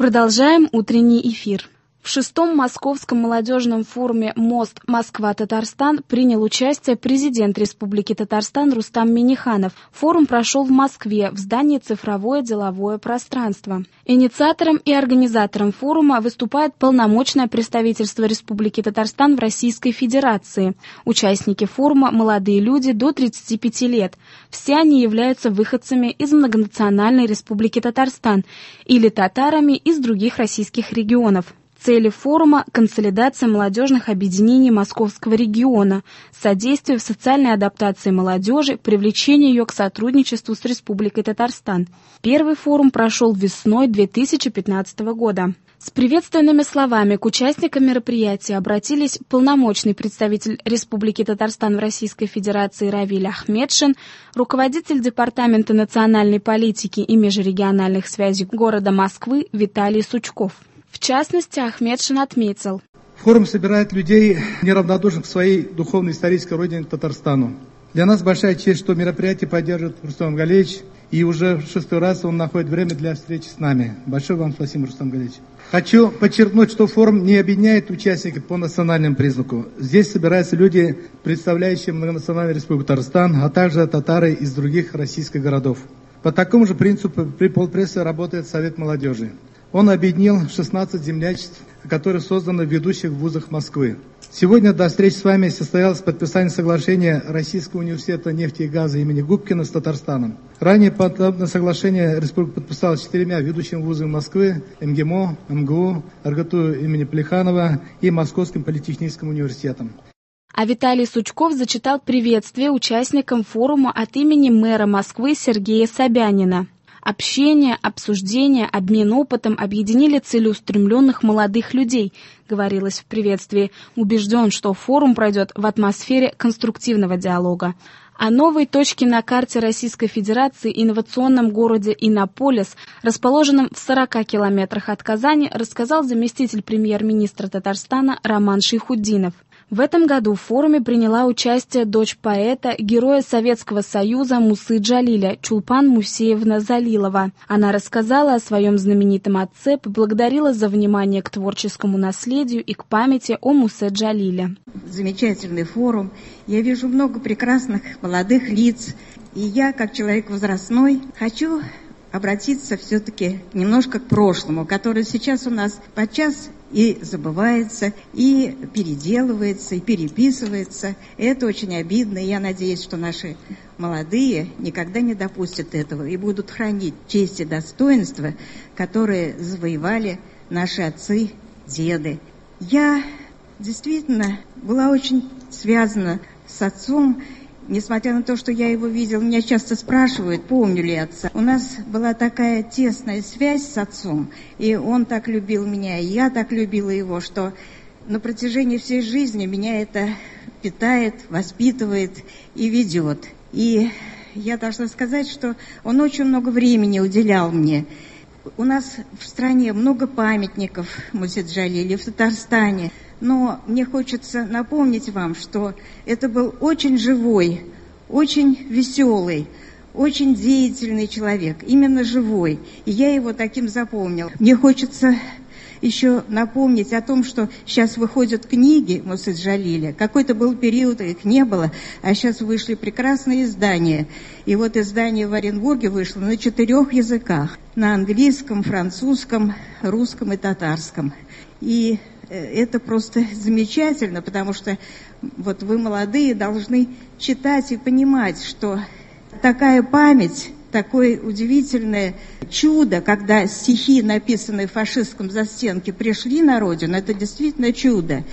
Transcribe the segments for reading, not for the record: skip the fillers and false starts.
Продолжаем утренний эфир. В 6-м Московском молодежном форуме «Мост. Москва-Татарстан» принял участие президент Республики Татарстан Рустам Минниханов. Форум прошел в Москве в здании «Цифровое деловое пространство». Инициатором и организатором форума выступает полномочное представительство Республики Татарстан в Российской Федерации. Участники форума – молодые люди до 35 лет. Все они являются выходцами из многонациональной Республики Татарстан или татарами из других российских регионов. Цели форума – консолидация молодежных объединений Московского региона, содействие в социальной адаптации молодежи, привлечение ее к сотрудничеству с Республикой Татарстан. Первый форум прошел весной 2015 года. С приветственными словами к участникам мероприятия обратились полномочный представитель Республики Татарстан в Российской Федерации Равиль Ахмедшин, руководитель Департамента национальной политики и межрегиональных связей города Москвы Виталий Сучков. В частности, Ахмедшин отметил: форум собирает людей, неравнодушных к своей духовно-исторической родине Татарстану. Для нас большая честь, что мероприятие поддерживает Рустам Галеевич, и уже в 6-й раз он находит время для встречи с нами. Большое вам спасибо, Рустам Галеевич. Хочу подчеркнуть, что форум не объединяет участников по национальному признаку. Здесь собираются люди, представляющие многонациональную Республику Татарстан, а также татары из других российских городов. По такому же принципу при полпрессе работает Совет молодежи. Он объединил 16 землячеств, которые созданы в ведущих вузах Москвы. Сегодня до встречи с вами состоялось подписание соглашения Российского университета нефти и газа имени Губкина с Татарстаном. Ранее подобное соглашение республика подписала с 4 ведущими вузами Москвы: МГИМО, МГУ, РГТУ имени Плеханова и Московским политехническим университетом. А Виталий Сучков зачитал приветствие участникам форума от имени мэра Москвы Сергея Собянина. Общение, обсуждение, обмен опытом объединили целеустремленных молодых людей, говорилось в приветствии. Убежден, что форум пройдет в атмосфере конструктивного диалога. О новой точке на карте Российской Федерации инновационном городе Иннополис, расположенном в 40 километрах от Казани, рассказал заместитель премьер-министра Татарстана Роман Шайхутдинов. В этом году в форуме приняла участие дочь поэта, героя Советского Союза Мусы Джалиля, Чулпан Мусеевна Залилова. Она рассказала о своем знаменитом отце, поблагодарила за внимание к творческому наследию и к памяти о Мусе Джалиле. Замечательный форум. Я вижу много прекрасных молодых лиц. И я, как человек возрастной, хочу обратиться все-таки немножко к прошлому, которое сейчас у нас подчас и забывается, и переделывается, и переписывается. И это очень обидно, и я надеюсь, что наши молодые никогда не допустят этого и будут хранить честь и достоинство, которые завоевали наши отцы, деды. Я действительно была очень связана с отцом. Несмотря на то, что я его видела, меня часто спрашивают, помню ли отца. У нас была такая тесная связь с отцом, и он так любил меня, и я так любила его, что на протяжении всей жизни меня это питает, воспитывает и ведет. И я должна сказать, что он очень много времени уделял мне. У нас в стране много памятников Мусе Джалиле, в Татарстане. Но мне хочется напомнить вам, что это был очень живой, очень веселый, очень деятельный человек, именно живой. И я его таким запомнила. Мне хочется еще напомнить о том, что сейчас выходят книги Мусы Джалиля. Какой-то был период, их не было, а сейчас вышли прекрасные издания. И вот издание в Оренбурге вышло на 4 языках. На английском, французском, русском и татарском. И это просто замечательно, потому что вот вы, молодые, должны читать и понимать, что такая память, такое удивительное чудо, когда стихи, написанные в фашистском застенке, пришли на родину, это действительно чудо.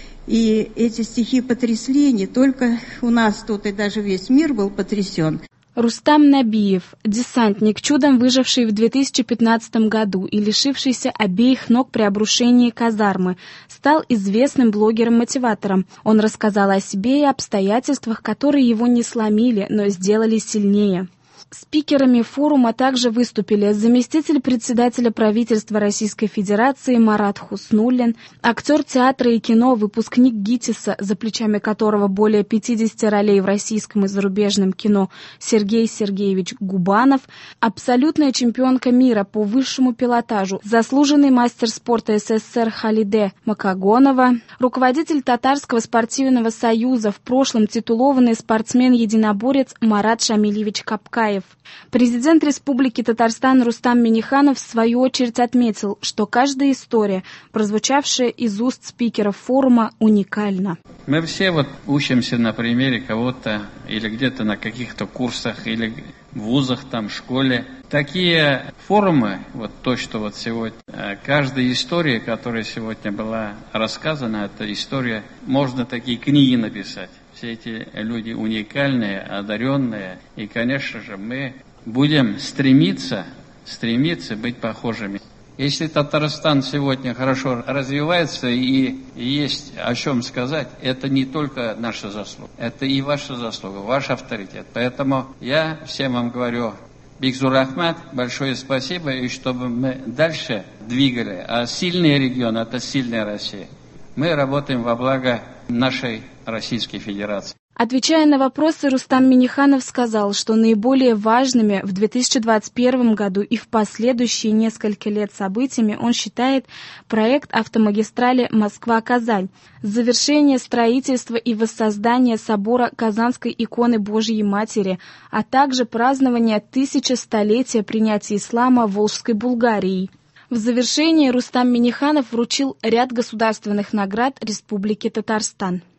И эти стихи потрясли не только у нас тут, и даже весь мир был потрясен. Рустам Набиев, десантник, чудом выживший в 2015 году и лишившийся обеих ног при обрушении казармы, стал известным блогером-мотиватором. Он рассказал о себе и обстоятельствах, которые его не сломили, но сделали сильнее. Спикерами форума также выступили заместитель председателя правительства Российской Федерации Марат Хуснуллин, актер театра и кино, выпускник ГИТИСа, за плечами которого более 50 ролей в российском и зарубежном кино, Сергей Сергеевич Губанов, абсолютная чемпионка мира по высшему пилотажу, заслуженный мастер спорта СССР Халиде Макагонова, руководитель Татарского спортивного союза, в прошлом титулованный спортсмен-единоборец Марат Шамильевич Капкаев. Президент Республики Татарстан Рустам Минниханов в свою очередь отметил, что каждая история, прозвучавшая из уст спикеров форума, уникальна. Мы все учимся на примере кого-то или где-то на каких-то курсах или в вузах, в школе. Такие форумы, то, что сегодня, каждая история, которая сегодня была рассказана, эта история, можно такие книги написать. Все эти люди уникальные, одаренные, и, конечно же, мы будем стремиться быть похожими. Если Татарстан сегодня хорошо развивается и есть о чем сказать, это не только наша заслуга, это и ваша заслуга, ваш авторитет. Поэтому я всем вам говорю, Бигзур Ахмад, большое спасибо, и чтобы мы дальше двигали. А сильный регион – это сильная Россия. Мы работаем во благо нашей Российской Федерации. Отвечая на вопросы, Рустам Минниханов сказал, что наиболее важными в 2021 году и в последующие несколько лет событиями он считает проект автомагистрали Москва-Казань, завершение строительства и воссоздание собора Казанской иконы Божьей Матери, а также празднование 1000-столетия принятия ислама Волжской Булгарией. В завершении Рустам Минниханов вручил ряд государственных наград Республики Татарстан.